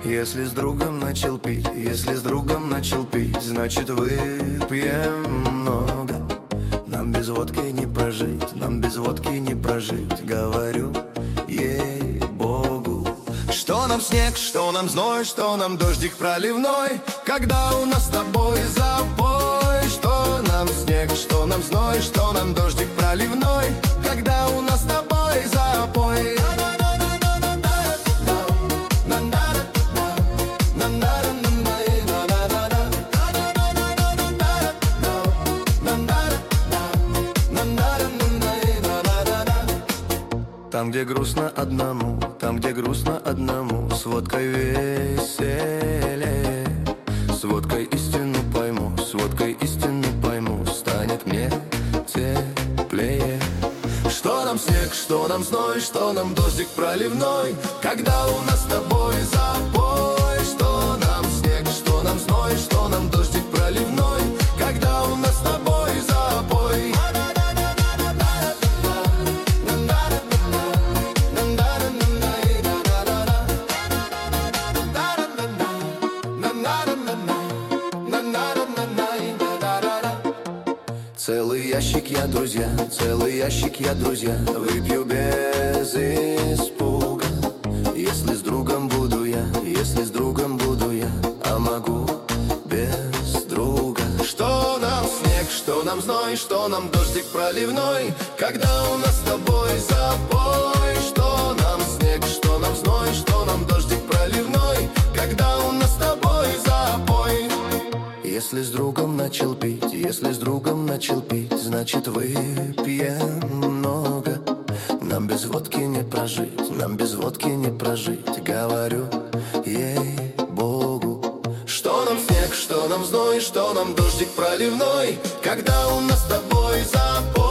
Если с другом начал пить, если с другом начал пить, значит выпьем много. Нам без водки не прожить, нам без водки не прожить, говорю, ей-богу. Что нам снег, что нам зной, что нам дождик проливной, когда у нас с тобой запой. Что нам снег, что нам зной, что нам дождик проливной, когда у нас с тобой запой. Там, где грустно одному, там, где грустно одному, с водкой веселее. С водкой истину пойму, с водкой истину пойму, станет мне теплее. Что нам снег, что нам зной, что нам дождик проливной, когда у нас с тобой запой. Что нам снег, что нам зной, что нам дождик проливной, когда у нас с тобой запой. Целый ящик я, друзья, целый ящик я, друзья, выпью без испуга. Если с другом буду я, если с другом буду я, а могу без друга. Что нам снег, что нам зной, что нам дождик проливной, когда у нас с тобой запой. Что нам снег, что нам зной, что нам дождик проливной, когда у нас с тобой запой. Если с другом начал пить, если с другом начал пить, значит выпьем много. Нам без водки не прожить, нам без водки не прожить, говорю, ей-богу. Что нам снег, что нам зной, что нам дождик проливной, когда у нас с тобой запой.